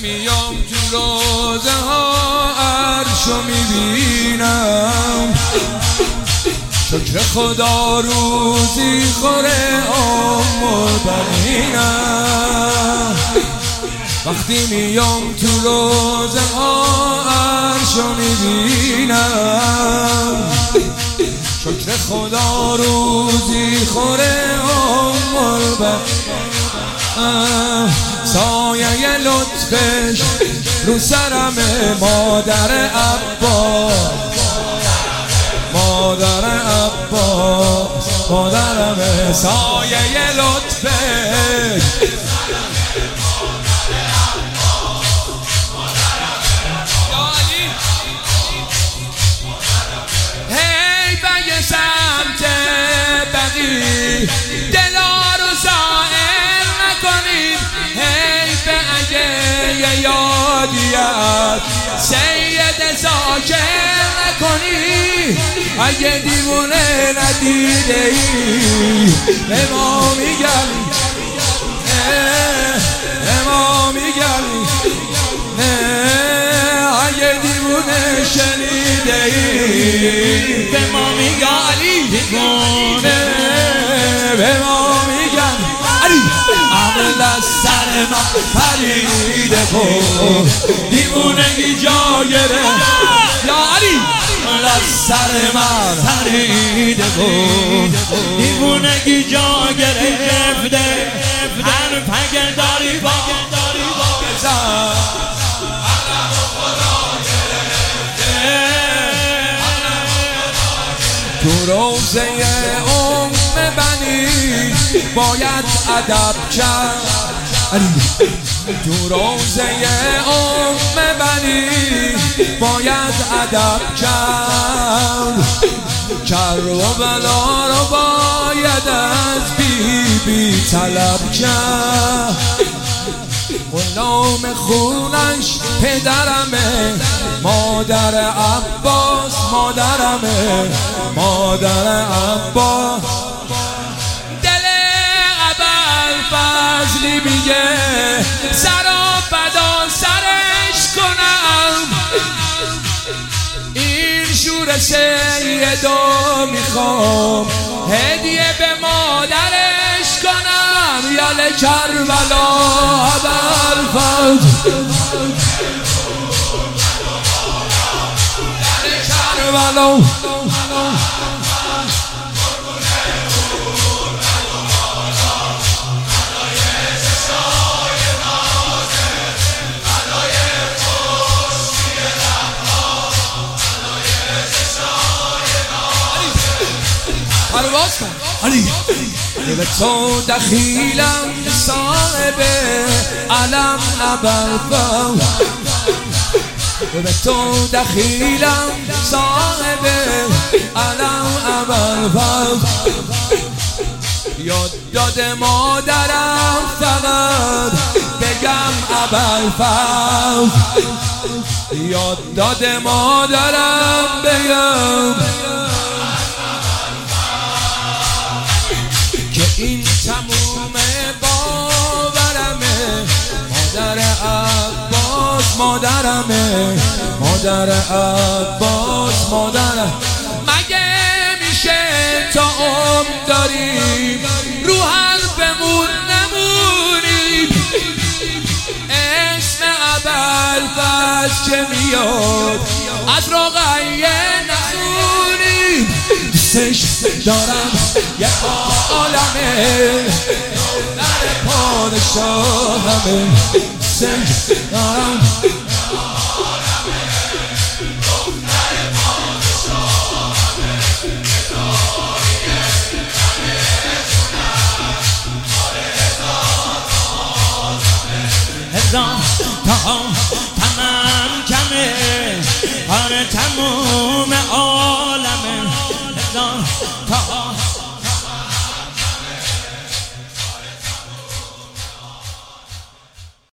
میام تو روزه ها عرشو میبینم، شکر خدا روزی خوره و بنینم. وقتی میام تو روزه ها عرشو میبینم، شکر خدا روزی خوره و بنینم. سایه لطفش رو سرم مادر عباس، مادر عباس، مادرم. سایه لطفش هی به سمت بقی دلا رو زائر نکنید، هی به اگه یادیت سید زاکر نکنی. اگه دیوونه ندیده ای به ما میگن، به ما میگن. اگه دیوونه شنیده ای به ما میگن، دیوونه به ما میگن. عقل از سر من پریده بود، دیوونگی جا گرفت. یا علی از سر من پریده بود، دیوونگی جا گرفته. هر پگه داری با بزن تو روزه بنی باید ادب کرد. تو روزه بنی باید ادب کرد. کربلا رو باید از بی طلب کرد. غلام خونش پدرمه، مادر عباس مادرمه، مادر عباس. دل ابوالفضلی میگه سرا فدا سرش کنم، این شور سیدو میخوام هدیه به مادرش کنم. یال کربلا ابوالفضل، کربلا پرواز کن علی. به تو دخیلم صاحب علم ابوالفضل، به تو دخیلم صاحب علم ابوالفضل. یاد داد مادرم فقط بگم ابوالفضل، یاد داد مادرم بگم که این تموم باورمه. مادر عباس مادرمه، مادر عباس مادرم. مگه میشه تا عمر داریم رو حرفمون نمونیم؟ اسم ابوالفضل که میاد از رقیه نخونیم. دوستش دارم یه عالمه، در پادشاهمه. دوستش دارم هزار تا تمام کمه، آره تموم عالمه. هزار تا